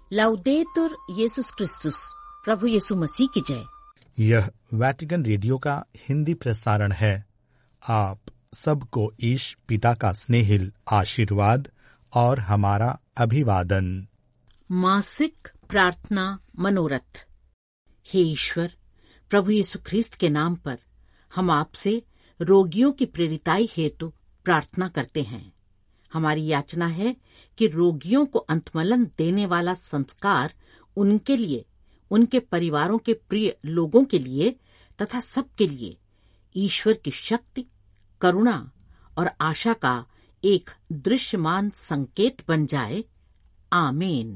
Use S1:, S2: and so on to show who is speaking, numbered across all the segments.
S1: लाउदेतुर येसुस क्रिस्तुस, प्रभु यीशु मसीह की जय।
S2: यह वैटिकन रेडियो का हिंदी प्रसारण है। आप सबको ईश पिता का स्नेहिल आशीर्वाद और हमारा अभिवादन।
S1: मासिक प्रार्थना मनोरथ। हे ईश्वर, प्रभु यीशु ख्रिस्त के नाम पर हम आपसे रोगियों की प्रेरिताई हेतु प्रार्थना करते हैं। हमारी याचना है कि रोगियों को अंतमलन देने वाला संस्कार उनके लिए, उनके परिवारों के प्रिय लोगों के लिए तथा सबके लिए ईश्वर की शक्ति, करुणा और आशा का एक दृश्यमान संकेत बन जाए। आमीन।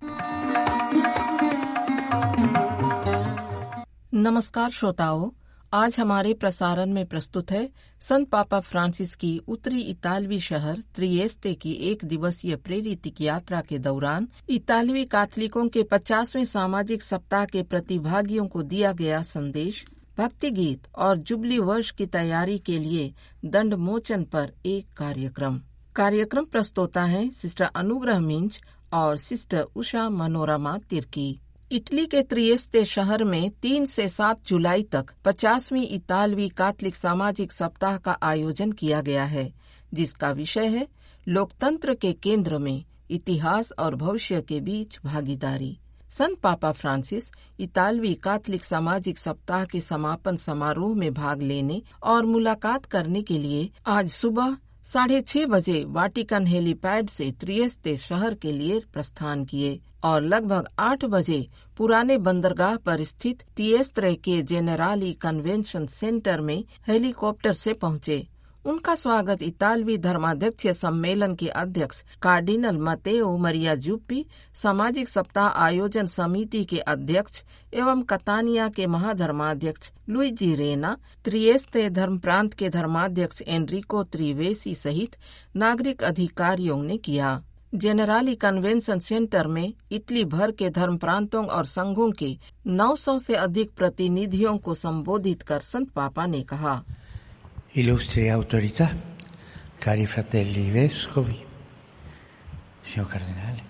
S3: नमस्कार श्रोताओं, आज हमारे प्रसारण में प्रस्तुत है संत पापा फ्रांसिस की उत्तरी इतालवी शहर त्रिएस्ते की एक दिवसीय प्रेरित यात्रा के दौरान इतालवी कैथोलिकों के 50वें सामाजिक सप्ताह के प्रतिभागियों को दिया गया संदेश, भक्ति गीत और जुबली वर्ष की तैयारी के लिए दंड मोचन पर एक कार्यक्रम प्रस्तोता है सिस्टर अनुग्रह मिंज और सिस्टर उषा मनोरमा तिर्की। इटली के त्रिएस्ते शहर में 3 से 7 जुलाई तक 50वीं इतालवी कैथोलिक सामाजिक सप्ताह का आयोजन किया गया है, जिसका विषय है लोकतंत्र के केंद्र में इतिहास और भविष्य के बीच भागीदारी। संत पापा फ्रांसिस इतालवी कैथोलिक सामाजिक सप्ताह के समापन समारोह में भाग लेने और मुलाकात करने के लिए आज सुबह 6:30 बजे वाटिकन हेलीपैड से त्रिएस्ते शहर के लिए प्रस्थान किए और लगभग 8 बजे पुराने बंदरगाह पर स्थित त्रिएस्ते के जेनेराली कन्वेंशन सेंटर में हेलीकॉप्टर से पहुंचे। उनका स्वागत इतालवी धर्माध्यक्ष सम्मेलन के अध्यक्ष कार्डिनल मतेओ मरिया जुप्पी, सामाजिक सप्ताह आयोजन समिति के अध्यक्ष एवं कतानिया के महाधर्माध्यक्ष लुइजी रेना, त्रिएस्ते धर्म प्रांत के धर्माध्यक्ष एनरिको त्रिवेसी सहित नागरिक अधिकारियों ने किया। जेनेराली कन्वेंशन सेंटर में इटली भर के धर्म प्रांतों और संघों के 900 से अधिक प्रतिनिधियों को संबोधित कर संत पापा ने कहा,
S4: Illustri autorità, cari fratelli vescovi, signor Cardinale,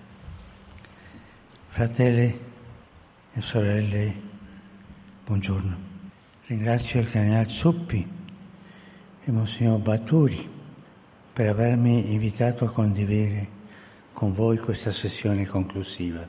S4: fratelli e sorelle, buongiorno. Ringrazio il Cardinale Zuppi e Monsignor Baturi per avermi invitato a condividere con voi questa sessione conclusiva.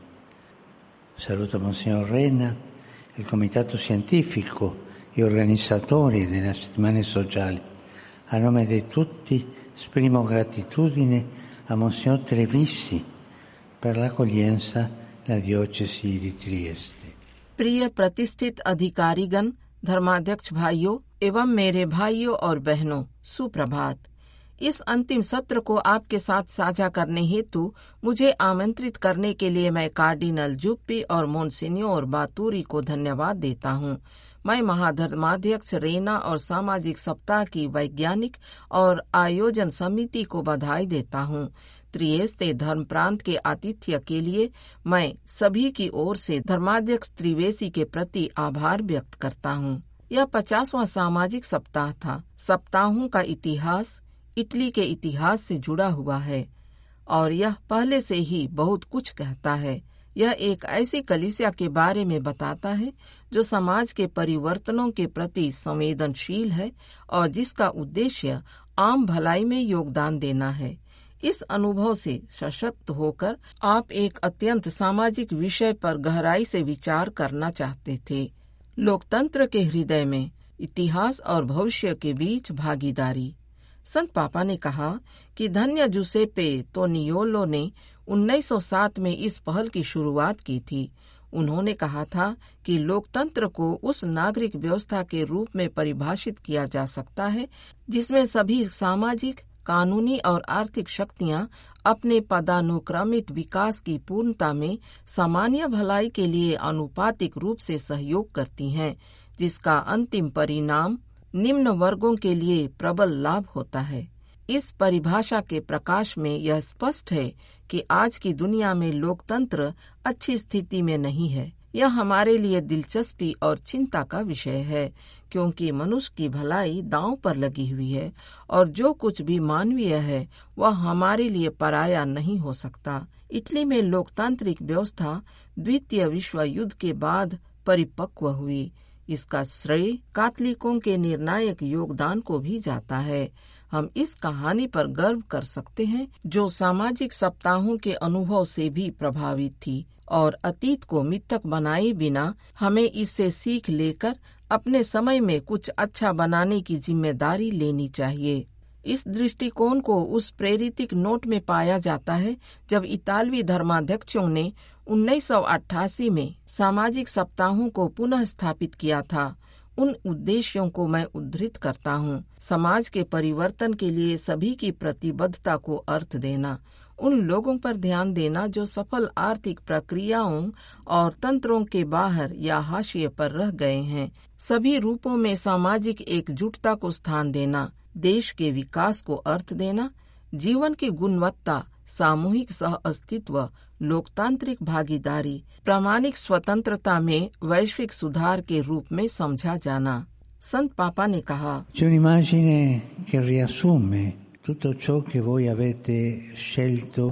S4: Saluto Monsignor Rena, il Comitato Scientifico e organizzatori delle settimane sociali. A nome di tutti esprimo gratitudine a Monsignor Trevisi per l'accoglienza nella diocesi di Trieste.
S3: प्रिय प्रतिष्ठित अधिकारीगण, धर्माध्यक्ष भाइयों एवं मेरे भाइयों और बहनों, सुप्रभात। इस अंतिम सत्र को आपके साथ साझा करने हेतु मुझे आमंत्रित करने के लिए मैं कार्डिनल जुप्पी और मोनसिन्योर बातूरी को धन्यवाद देता हूँ। मैं महाधर्माध्यक्ष रेना और सामाजिक सप्ताह की वैज्ञानिक और आयोजन समिति को बधाई देता हूँ। त्रिएस्ते धर्म प्रांत के आतिथ्य के लिए मैं सभी की ओर से धर्माध्यक्ष त्रिवेसी के प्रति आभार व्यक्त करता हूँ। यह 50वां सामाजिक सप्ताह था। सप्ताहों का इतिहास इटली के इतिहास से जुड़ा हुआ है और यह पहले से ही बहुत कुछ कहता है। यह एक ऐसी कलीसिया के बारे में बताता है जो समाज के परिवर्तनों के प्रति संवेदनशील है और जिसका उद्देश्य आम भलाई में योगदान देना है। इस अनुभव से सशक्त होकर आप एक अत्यंत सामाजिक विषय पर गहराई से विचार करना चाहते थे। लोकतंत्र के हृदय में इतिहास और भविष्य के बीच भागीदारी। संत पापा ने कहा कि धन्य जुसेप्पे तोनियोलो ने 1907 में इस पहल की शुरुआत की थी। उन्होंने कहा था कि लोकतंत्र को उस नागरिक व्यवस्था के रूप में परिभाषित किया जा सकता है जिसमें सभी सामाजिक, कानूनी और आर्थिक शक्तियां अपने पदानुक्रमित विकास की पूर्णता में सामान्य भलाई के लिए अनुपातिक रूप से सहयोग करती हैं, जिसका अंतिम परिणाम निम्न वर्गों के लिए प्रबल लाभ होता है। इस परिभाषा के प्रकाश में यह स्पष्ट है कि आज की दुनिया में लोकतंत्र अच्छी स्थिति में नहीं है। यह हमारे लिए दिलचस्पी और चिंता का विषय है, क्योंकि मनुष्य की भलाई दांव पर लगी हुई है और जो कुछ भी मानवीय है वह हमारे लिए पराया नहीं हो सकता। इटली में लोकतांत्रिक व्यवस्था द्वितीय विश्व युद्ध के बाद परिपक्व हुई। इसका श्रेय कैथोलिकों के निर्णायक योगदान को भी जाता है। हम इस कहानी पर गर्व कर सकते हैं, जो सामाजिक सप्ताहों के अनुभव से भी प्रभावित थी और अतीत को मिथक बनाए बिना हमें इससे सीख लेकर अपने समय में कुछ अच्छा बनाने की जिम्मेदारी लेनी चाहिए। इस दृष्टिकोण को उस प्रेरितिक नोट में पाया जाता है जब इतालवी धर्माध्यक्षों ने 1988 में सामाजिक सप्ताहों को पुनः स्थापित किया था। उन उद्देश्यों को मैं उद्धृत करता हूँ: समाज के परिवर्तन के लिए सभी की प्रतिबद्धता को अर्थ देना, उन लोगों पर ध्यान देना जो सफल आर्थिक प्रक्रियाओं और तंत्रों के बाहर या हाशिए पर रह गए हैं, सभी रूपों में सामाजिक एकजुटता को स्थान देना, देश के विकास को अर्थ देना, जीवन की गुणवत्ता, सामूहिक सह अस्तित्व, लोकतांत्रिक भागीदारी, प्रामाणिक स्वतंत्रता में वैश्विक सुधार के रूप में समझा जाना। संत पापा ने कहा,
S4: c'è un'immagine che riassume tutto ciò che voi avete scelto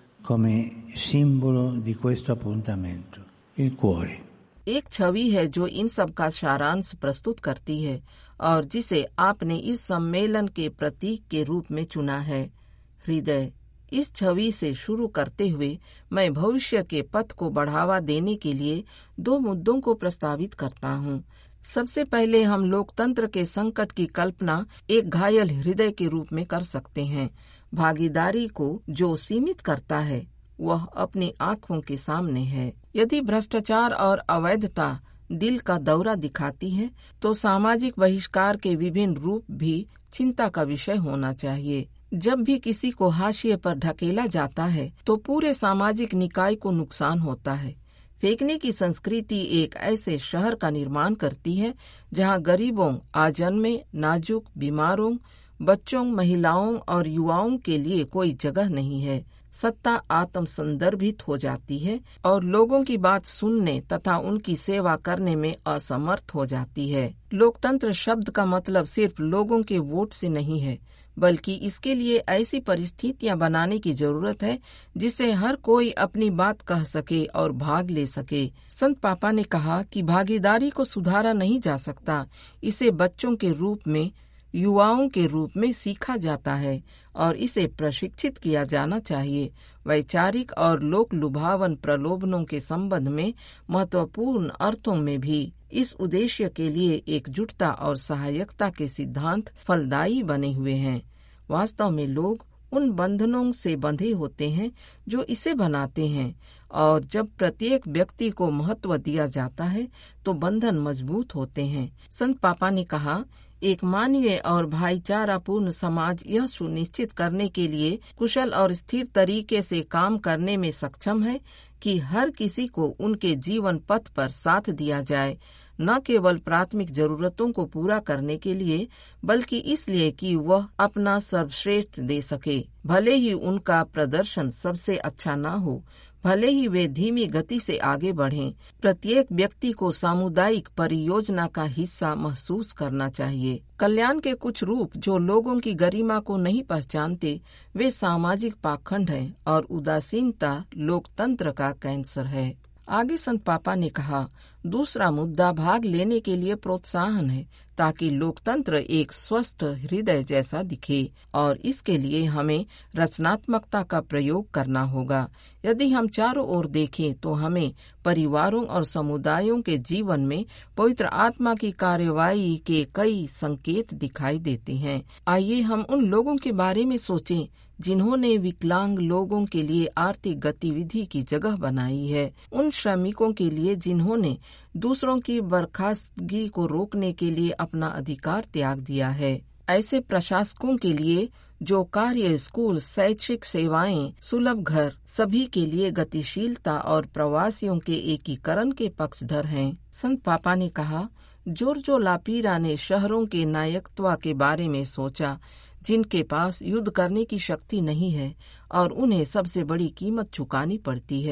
S4: come simbolo di questo appuntamento, il cuore।
S3: एक छवि है जो इन सब का सारांश प्रस्तुत करती है और जिसे आपने इस सम्मेलन के प्रतीक के रूप में चुना है, हृदय। इस छवि से शुरू करते हुए मैं भविष्य के पथ को बढ़ावा देने के लिए 2 मुद्दों को प्रस्तावित करता हूँ। सबसे पहले हम लोकतंत्र के संकट की कल्पना एक घायल हृदय के रूप में कर सकते हैं। भागीदारी को जो सीमित करता है वह अपनी आंखों के सामने है। यदि भ्रष्टाचार और अवैधता दिल का दौरा दिखाती है तो सामाजिक बहिष्कार के विभिन्न रूप भी चिंता का विषय होना चाहिए। जब भी किसी को हाशिए पर ढकेला जाता है तो पूरे सामाजिक निकाय को नुकसान होता है। फेंकने की संस्कृति एक ऐसे शहर का निर्माण करती है जहां गरीबों, आजन्मे, नाजुक, बीमारों, बच्चों, महिलाओं और युवाओं के लिए कोई जगह नहीं है। सत्ता आत्म संदर्भित हो जाती है और लोगों की बात सुनने तथा उनकी सेवा करने में असमर्थ हो जाती है। लोकतंत्र शब्द का मतलब सिर्फ लोगों के वोट से नहीं है, बल्कि इसके लिए ऐसी परिस्थितियां बनाने की जरूरत है जिससे हर कोई अपनी बात कह सके और भाग ले सके। संत पापा ने कहा कि भागीदारी को सुधारा नहीं जा सकता, इसे बच्चों के रूप में, युवाओं के रूप में सीखा जाता है और इसे प्रशिक्षित किया जाना चाहिए। वैचारिक और लोक लुभावन प्रलोभनों के संबंध में महत्वपूर्ण अर्थों में भी इस उद्देश्य के लिए एकजुटता और सहायकता के सिद्धांत फलदायी बने हुए हैं। वास्तव में लोग उन बंधनों से बंधे होते हैं जो इसे बनाते हैं, और जब प्रत्येक व्यक्ति को महत्व दिया जाता है तो बंधन मजबूत होते हैं। संत पापा ने कहा, एक मानवीय और भाईचारापूर्ण समाज यह सुनिश्चित करने के लिए कुशल और स्थिर तरीके से काम करने में सक्षम है कि हर किसी को उनके जीवन पथ पर साथ दिया जाए, न केवल प्राथमिक जरूरतों को पूरा करने के लिए, बल्कि इसलिए कि वह अपना सर्वश्रेष्ठ दे सके। भले ही उनका प्रदर्शन सबसे अच्छा न हो, भले ही वे धीमी गति से आगे बढ़ें, प्रत्येक व्यक्ति को सामुदायिक परियोजना का हिस्सा महसूस करना चाहिए। कल्याण के कुछ रूप जो लोगों की गरिमा को नहीं पहचानते, वे सामाजिक पाखंड हैं और उदासीनता लोकतंत्र का कैंसर है। आगे संत पापा ने कहा, दूसरा मुद्दा भाग लेने के लिए प्रोत्साहन है, ताकि लोकतंत्र एक स्वस्थ हृदय जैसा दिखे, और इसके लिए हमें रचनात्मकता का प्रयोग करना होगा। यदि हम चारों ओर देखें तो हमें परिवारों और समुदायों के जीवन में पवित्र आत्मा की कार्यवाही के कई संकेत दिखाई देते हैं। आइए हम उन लोगों के बारे में सोचें जिन्होंने विकलांग लोगों के लिए आर्थिक गतिविधि की जगह बनाई है, उन श्रमिकों के लिए जिन्होंने दूसरों की बर्खास्तगी को रोकने के लिए अपना अधिकार त्याग दिया है, ऐसे प्रशासकों के लिए जो कार्य, स्कूल, शैक्षिक सेवाएं, सुलभ घर, सभी के लिए गतिशीलता और प्रवासियों के एकीकरण के पक्षधर हैं। संत पापा ने कहा, जोर्जो लापीरा ने शहरों के नायकत्व के बारे में सोचा जिनके पास युद्ध करने की शक्ति नहीं है और उन्हें सबसे बड़ी कीमत चुकानी पड़ती है।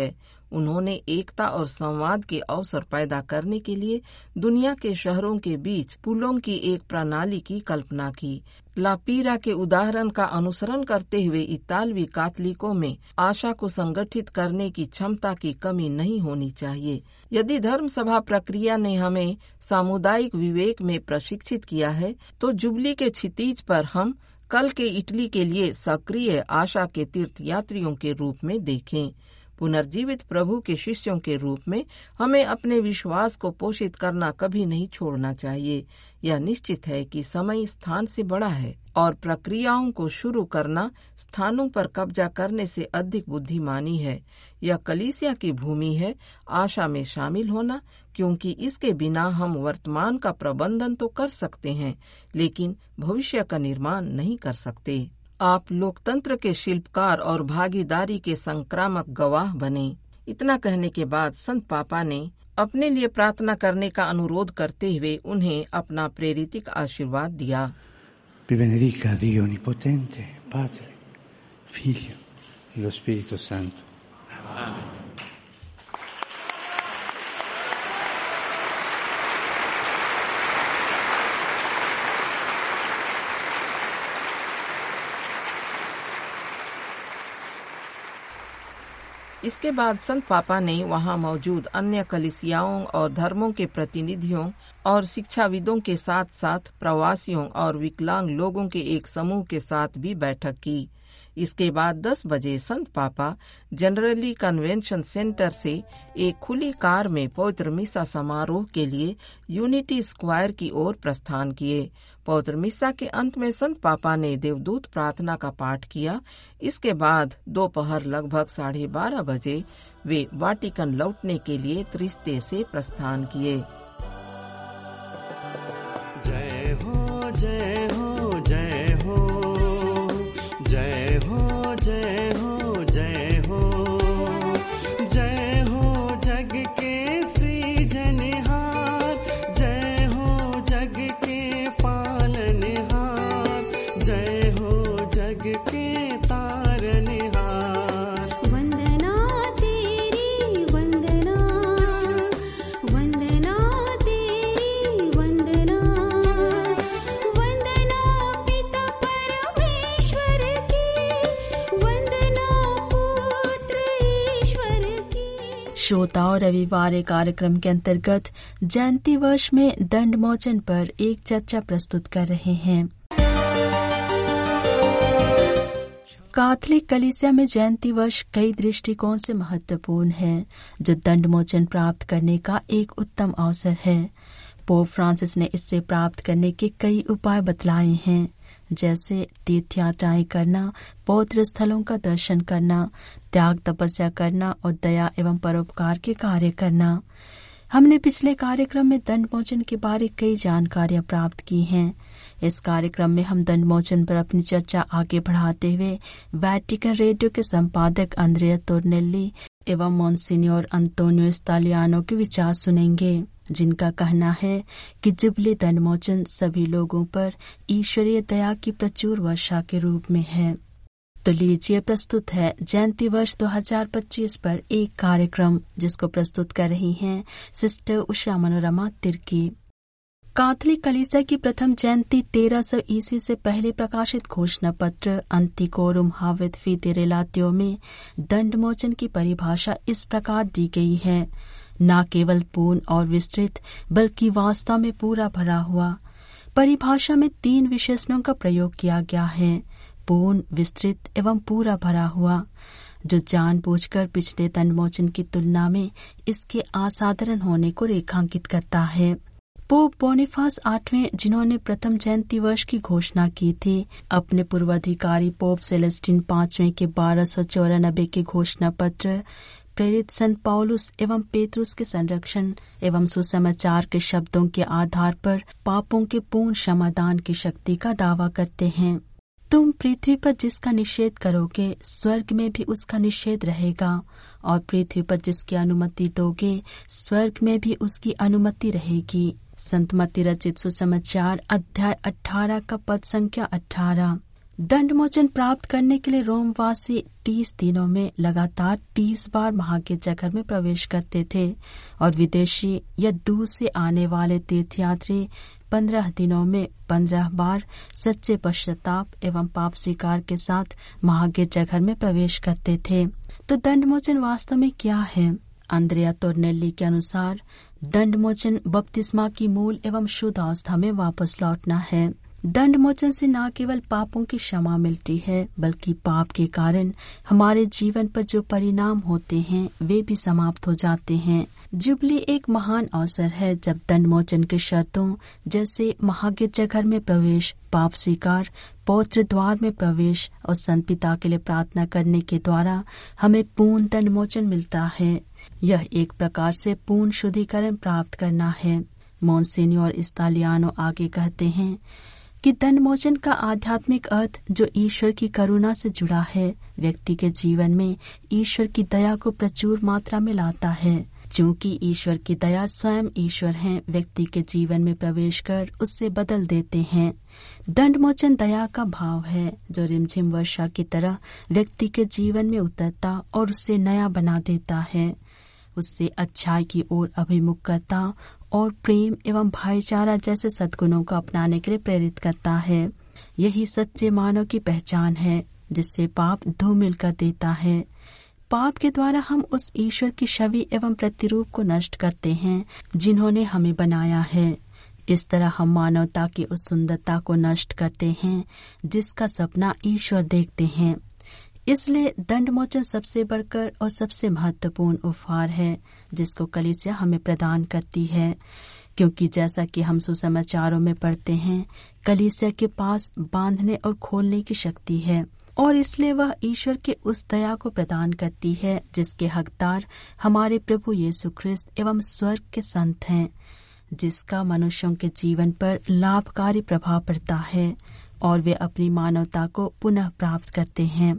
S3: उन्होंने एकता और संवाद के अवसर पैदा करने के लिए दुनिया के शहरों के बीच पुलों की एक प्रणाली की कल्पना की। लापीरा के उदाहरण का अनुसरण करते हुए इतालवी कैथोलिकों में आशा को संगठित करने की क्षमता की कमी नहीं होनी चाहिए। यदि धर्म सभा प्रक्रिया ने हमें सामुदायिक विवेक में प्रशिक्षित किया है, तो जुबली के क्षितिज पर हम कल के इटली के लिए सक्रिय आशा के तीर्थयात्रियों के रूप में देखें। पुनर्जीवित प्रभु के शिष्यों के रूप में हमें अपने विश्वास को पोषित करना कभी नहीं छोड़ना चाहिए। यह निश्चित है कि समय स्थान से बड़ा है और प्रक्रियाओं को शुरू करना स्थानों पर कब्जा करने से अधिक बुद्धिमानी है। यह कलीसिया की भूमि है आशा में शामिल होना, क्योंकि इसके बिना हम वर्तमान का प्रबंधन तो कर सकते हैं, लेकिन भविष्य का निर्माण नहीं कर सकते। आप लोकतंत्र के शिल्पकार और भागीदारी के संक्रामक गवाह बने। इतना कहने के बाद संत पापा ने अपने लिए प्रार्थना करने का अनुरोध करते हुए उन्हें अपना प्रेरितिक आशीर्वाद दिया।
S4: Vi benedica Dio Onnipotente, Padre, Figlio e lo Spirito Santo. Amen.
S3: इसके बाद संत पापा ने वहां मौजूद अन्य कलीसियाओं और धर्मों के प्रतिनिधियों और शिक्षाविदों के साथ साथ प्रवासियों और विकलांग लोगों के एक समूह के साथ भी बैठक की। इसके बाद 10 बजे संत पापा जनरली कन्वेंशन सेंटर से एक खुली कार में पवित्र मिसा समारोह के लिए यूनिटी स्क्वायर की ओर प्रस्थान किए। पवित्र मिसा के अंत में संत पापा ने देवदूत प्रार्थना का पाठ किया। इसके बाद दोपहर लगभग 12:30 बजे वे वाटिकन लौटने के लिए त्रिस्ते से प्रस्थान किए।
S5: जय हो जय हो जय हो जय हो जय हो जय हो जय हो जग के सृजनहार, जय हो जग के पालनहार, जय हो जग के तारनहार।
S6: वंदना तेरी वंदना, वंदना तेरी वंदना, वंदना पिता परमेश्वर की, वंदना पुत्र ईश्वर की।
S7: श्रोताओं, रविवार कार्यक्रम के अंतर्गत जयंती वर्ष में दंडमोचन पर एक चर्चा प्रस्तुत कर रहे हैं। कैथोलिक कलीसिया में जयंती वर्ष कई दृष्टिकोण से महत्वपूर्ण है, जो दंडमोचन प्राप्त करने का एक उत्तम अवसर है। पोप फ्रांसिस ने इससे प्राप्त करने के कई उपाय बतलाए हैं, जैसे तीर्थ यात्राएं करना, पवित्र स्थलों का दर्शन करना, त्याग तपस्या करना और दया एवं परोपकार के कार्य करना। हमने पिछले कार्यक्रम में दंडमोचन के बारे कई जानकारियां प्राप्त की हैं। इस कार्यक्रम में हम दंडमोचन पर अपनी चर्चा आगे बढ़ाते हुए वैटिकन रेडियो के संपादक अंद्रेया तोर्नेल्ली एवं मोन्सिन्योर अंतोनियो स्तालियानो के विचार सुनेंगे, जिनका कहना है कि जुबली दंडमोचन सभी लोगों पर ईश्वरीय दया की प्रचुर वर्षा के रूप में है। तो लीजिए प्रस्तुत है जयंती वर्ष 2025 पर एक कार्यक्रम, जिसको प्रस्तुत कर रही हैं सिस्टर उषा मनोरमा तिर्की। कैथोलिक कलीसिया की प्रथम जयंती 1300 ईस्वी से पहले प्रकाशित घोषणा पत्र अंतिकोरुम हावित फीते रेलातियो में दंडमोचन की परिभाषा इस प्रकार दी गई है, न केवल पूर्ण और विस्तृत बल्कि वास्तव में पूरा भरा हुआ। परिभाषा में 3 विशेषणों का प्रयोग किया गया है, पूर्ण, विस्तृत एवं पूरा भरा हुआ, जो जानबूझकर पिछले दंडमोचन की तुलना में इसके असाधारण होने को रेखांकित करता है। पोप बोनिफास 8वें, जिन्होंने प्रथम जयंती वर्ष की घोषणा की थी, अपने पूर्वाधिकारी पोप सेलेस्टिन 5वें के 1294 के घोषणा पत्र प्रेरित संत पौलुस एवं पेतरुस के संरक्षण एवं सुसमाचार के शब्दों के आधार पर पापों के पूर्ण क्षमादान की शक्ति का दावा करते हैं। तुम पृथ्वी पर जिसका निषेध करोगे, स्वर्ग में भी उसका निषेध रहेगा, और पृथ्वी पर जिसकी अनुमति दोगे, स्वर्ग में भी उसकी अनुमति रहेगी। संत मत्ती रचित सुसमाचार अध्याय 18 का पद संख्या 18। दंडमोचन प्राप्त करने के लिए रोमवासी 30 दिनों में लगातार 30 बार महागिरजा घर में प्रवेश करते थे और विदेशी या दूर से आने वाले तीर्थयात्री 15 दिनों में 15 बार सच्चे पश्चाताप एवं पाप स्वीकार के साथ महागिरजा घर में प्रवेश करते थे। तो दंडमोचन वास्तव में क्या है? अंद्रिया तोर्नेली के अनुसार दंडमोचन बपतिस्मा की मूल एवं शुद्ध अवस्था में वापस लौटना है। दंडमोचन से न केवल पापों की क्षमा मिलती है बल्कि पाप के कारण हमारे जीवन पर जो परिणाम होते हैं वे भी समाप्त हो जाते हैं। जुबली एक महान अवसर है जब दंडमोचन के शर्तों जैसे महागिरजा घर में प्रवेश, पाप स्वीकार, पवित्र द्वार में प्रवेश और संत पिता के लिए प्रार्थना करने के द्वारा हमें पूर्ण दंडमोचन मिलता है। यह एक प्रकार से पूर्ण शुद्धिकरण प्राप्त करना है। मोन्सिन्योर इस्तालियानो आगे कहते हैं कि दंडमोचन का आध्यात्मिक अर्थ जो ईश्वर की करुणा से जुड़ा है, व्यक्ति के जीवन में ईश्वर की दया को प्रचुर मात्रा में लाता है। क्योंकि ईश्वर की दया स्वयं ईश्वर है, व्यक्ति के जीवन में प्रवेश कर उससे बदल देते हैं। दंडमोचन दया का भाव है जो रिमझिम वर्षा की तरह व्यक्ति के जीवन में उतरता और उससे नया बना देता है, उससे अच्छाई की ओर अभिमुख करता और प्रेम एवं भाईचारा जैसे सद्गुणों को अपनाने के लिए प्रेरित करता है। यही सच्चे मानव की पहचान है जिससे पाप धूमिल कर देता है। पाप के द्वारा हम उस ईश्वर की छवि एवं प्रतिरूप को नष्ट करते हैं जिन्होंने हमें बनाया है। इस तरह हम मानवता की उस सुंदरता को नष्ट करते हैं जिसका सपना ईश्वर देखते हैं। इसलिए दंडमोचन सबसे बढ़कर और सबसे महत्वपूर्ण उपहार है जिसको कलीसिया हमें प्रदान करती है, क्योंकि जैसा कि हम सुसमाचारों में पढ़ते हैं, कलीसिया के पास बांधने और खोलने की शक्ति है और इसलिए वह ईश्वर के उस दया को प्रदान करती है जिसके हकदार हमारे प्रभु यीशु ख्रिस्त एवं स्वर्ग के संत हैं, जिसका मनुष्यों के जीवन पर लाभकारी प्रभाव पड़ता है और वे अपनी मानवता को पुनः प्राप्त करते हैं।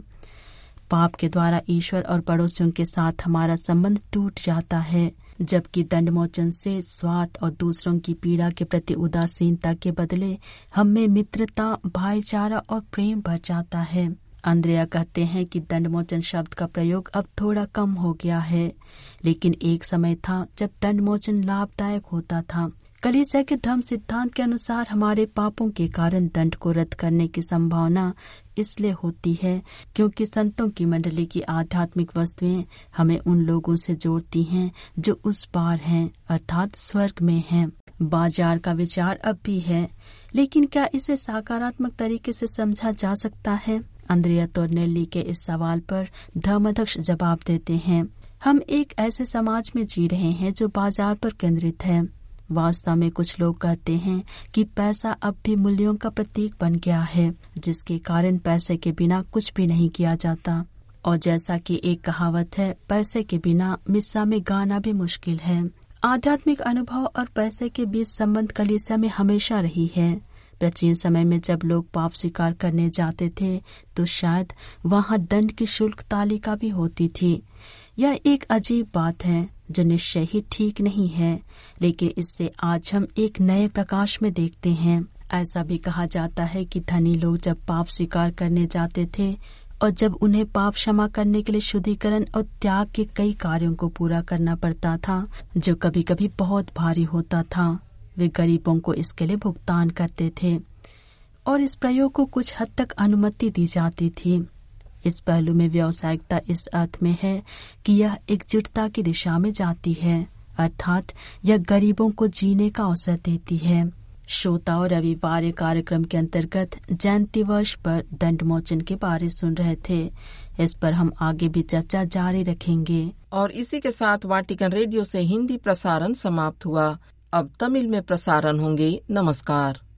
S7: पाप के द्वारा ईश्वर और पड़ोसियों के साथ हमारा संबंध टूट जाता है, जबकि दंडमोचन से स्वार्थ और दूसरों की पीड़ा के प्रति उदासीनता के बदले हमें मित्रता, भाईचारा और प्रेम भर जाता है। अंद्रिया कहते हैं कि दंडमोचन शब्द का प्रयोग अब थोड़ा कम हो गया है, लेकिन एक समय था जब दंडमोचन लाभदायक होता था। कलीसिया के धर्म सिद्धांत के अनुसार हमारे पापों के कारण दंड को रद्द करने की संभावना इसलिए होती है क्योंकि संतों की मंडली की आध्यात्मिक वस्तुएं हमें उन लोगों से जोड़ती हैं जो उस पार हैं, अर्थात स्वर्ग में हैं। बाजार का विचार अब भी है, लेकिन क्या इसे सकारात्मक तरीके से समझा जा सकता है? अंद्रिया तोर्नेली के इस सवाल पर धर्माध्यक्ष जवाब देते हैं, हम एक ऐसे समाज में जी रहे हैं जो बाजार पर केंद्रित है। वास्तव में कुछ लोग कहते हैं कि पैसा अब भी मूल्यों का प्रतीक बन गया है, जिसके कारण पैसे के बिना कुछ भी नहीं किया जाता। और जैसा कि एक कहावत है, पैसे के बिना मिस्सा में गाना भी मुश्किल है। आध्यात्मिक अनुभव और पैसे के बीच संबंध कलीसिया में हमेशा रही है। प्राचीन समय में जब लोग पाप स्वीकार करने जाते थे तो शायद वहाँ दंड की शुल्क तालिका भी होती थी। यह एक अजीब बात है जो निश्चय ही ठीक नहीं है, लेकिन इससे आज हम एक नए प्रकाश में देखते हैं। ऐसा भी कहा जाता है कि धनी लोग जब पाप स्वीकार करने जाते थे और जब उन्हें पाप क्षमा करने के लिए शुद्धिकरण और त्याग के कई कार्यों को पूरा करना पड़ता था जो कभी कभी बहुत भारी होता था, वे गरीबों को इसके लिए भुगतान करते थे और इस प्रयोग को कुछ हद तक अनुमति दी जाती थी। इस पहलू में व्यावसायिकता इस अर्थ में है कि यह एकजुटता की दिशा में जाती है, अर्थात यह गरीबों को जीने का अवसर देती है। श्रोताओं, रविवार कार्यक्रम के अंतर्गत जयंती वर्ष पर दंडमोचन के बारे सुन रहे थे। इस पर हम आगे भी चर्चा जारी रखेंगे।
S3: और इसी के साथ वाटिकन रेडियो से हिंदी प्रसारण समाप्त हुआ। अब तमिल में प्रसारण होंगे। नमस्कार।